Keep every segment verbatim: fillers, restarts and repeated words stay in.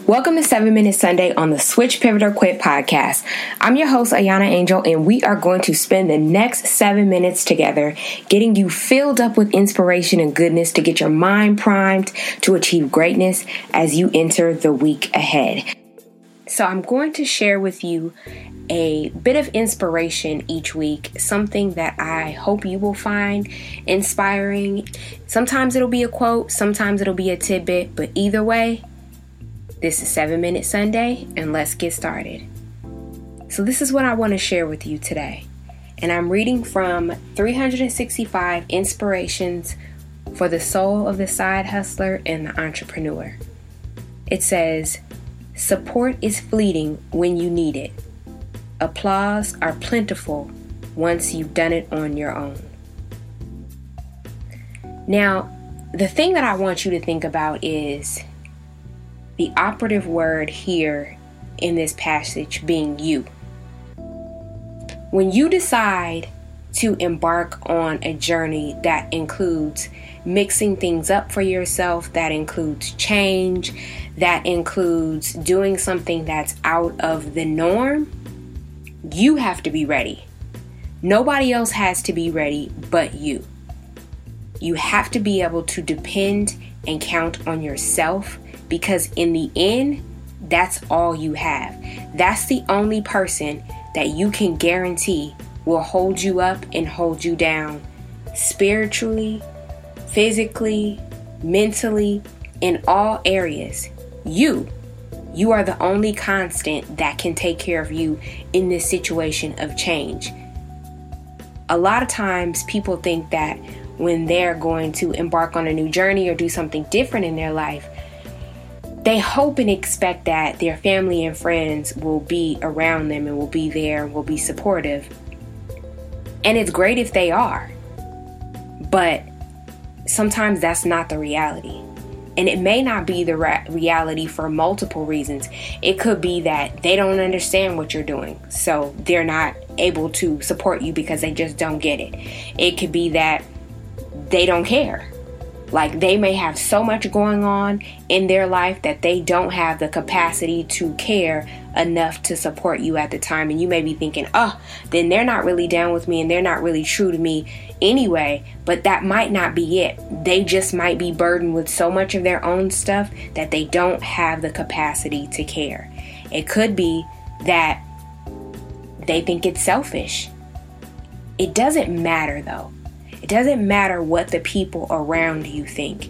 Welcome to seven Minute Sunday on the Switch, Pivot, or Quit podcast. I'm your host, Ayana Angel, and we are going to spend the next seven minutes together getting you filled up with inspiration and goodness to get your mind primed to achieve greatness as you enter the week ahead. So I'm going to share with you a bit of inspiration each week, something that I hope you will find inspiring. Sometimes it'll be a quote, sometimes it'll be a tidbit, but either way, this is seven Minute Sunday, and let's get started. So this is what I want to share with you today. And I'm reading from three hundred sixty-five Inspirations for the Soul of the Side Hustler and the Entrepreneur. It says, support is fleeting when you need it. Applause are plentiful once you've done it on your own. Now, the thing that I want you to think about is the operative word here in this passage being you. When you decide to embark on a journey that includes mixing things up for yourself, that includes change, that includes doing something that's out of the norm, you have to be ready. Nobody else has to be ready but you. You have to be able to depend and count on yourself, because in the end, that's all you have. That's the only person that you can guarantee will hold you up and hold you down spiritually, physically, mentally, in all areas. You. You are the only constant that can take care of you in this situation of change. A lot of times people think that when they're going to embark on a new journey or do something different in their life, they hope and expect that their family and friends will be around them and will be there and will be supportive. And it's great if they are. But sometimes that's not the reality. And it may not be the ra- reality for multiple reasons. It could be that they don't understand what you're doing, so they're not able to support you because they just don't get it. It could be that they don't care. Like, they may have so much going on in their life that they don't have the capacity to care enough to support you at the time. And you may be thinking, oh, then they're not really down with me and they're not really true to me anyway. But that might not be it. They just might be burdened with so much of their own stuff that they don't have the capacity to care. It could be that they think it's selfish. It doesn't matter, though. It doesn't matter what the people around you think.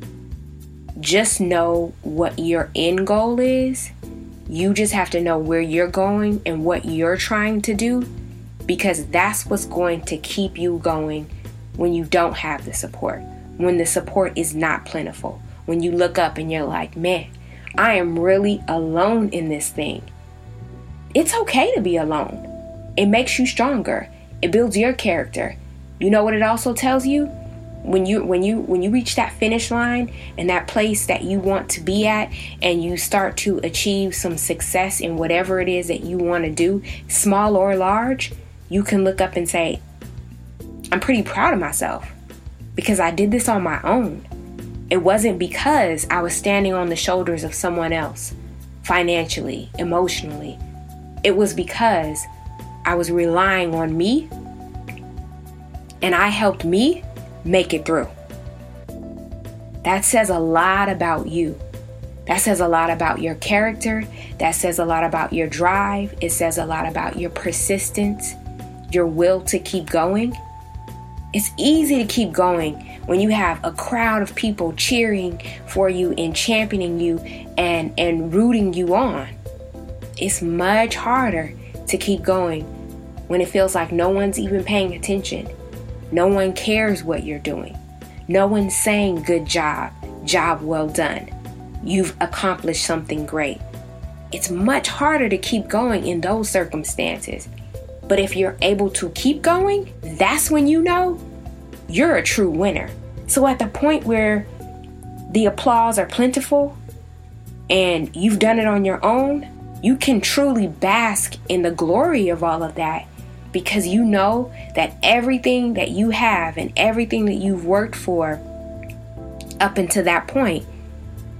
Just know what your end goal is. You just have to know where you're going and what you're trying to do, because that's what's going to keep you going when you don't have the support, when the support is not plentiful, when you look up and you're like, man, I am really alone in this thing. It's okay to be alone. It makes you stronger. It builds your character. You know what it also tells you? When you when you when you reach that finish line and that place that you want to be at, and you start to achieve some success in whatever it is that you want to do, small or large, you can look up and say, I'm pretty proud of myself because I did this on my own. It wasn't because I was standing on the shoulders of someone else, financially, emotionally. It was because I was relying on me, and I helped me make it through. That says a lot about you. That says a lot about your character. That says a lot about your drive. It says a lot about your persistence, your will to keep going. It's easy to keep going when you have a crowd of people cheering for you and championing you and, and rooting you on. It's much harder to keep going when it feels like no one's even paying attention. No one cares what you're doing. No one's saying good job, job well done. You've accomplished something great. It's much harder to keep going in those circumstances. But if you're able to keep going, that's when you know you're a true winner. So at the point where the applause are plentiful and you've done it on your own, you can truly bask in the glory of all of that, because you know that everything that you have and everything that you've worked for up until that point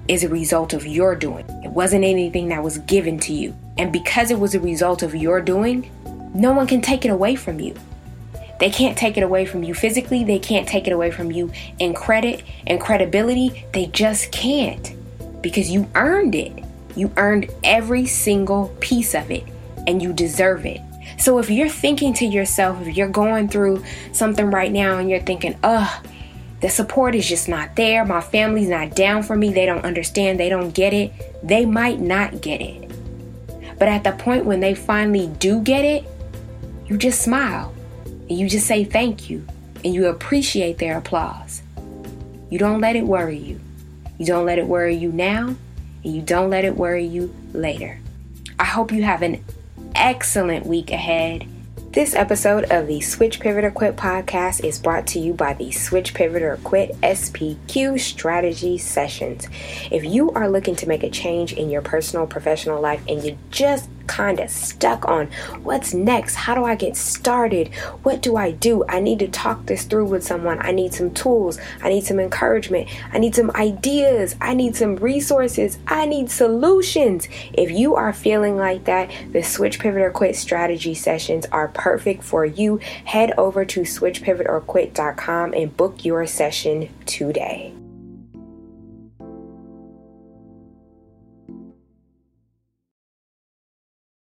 is a result of your doing. It wasn't anything that was given to you. And because it was a result of your doing, no one can take it away from you. They can't take it away from you physically. They can't take it away from you in credit and credibility. They just can't, because you earned it. You earned every single piece of it, and you deserve it. So if you're thinking to yourself, if you're going through something right now and you're thinking, ugh, the support is just not there. My family's not down for me. They don't understand. They don't get it. They might not get it. But at the point when they finally do get it, you just smile and you just say thank you and you appreciate their applause. You don't let it worry you. You don't let it worry you now, and you don't let it worry you later. I hope you have an excellent week ahead. This episode of the Switch Pivot or Quit podcast is brought to you by the Switch Pivot or Quit S P Q Strategy Sessions. If you are looking to make a change in your personal, professional life and you just kind of stuck on what's next, how do I get started, what do I do, I need to talk this through with someone, I need some tools, I need some encouragement, I need some ideas, I need some resources, I need solutions. If you are feeling like that, the Switch Pivot or Quit strategy sessions are perfect for you. Head over to switch pivot or quit dot com and book your session today.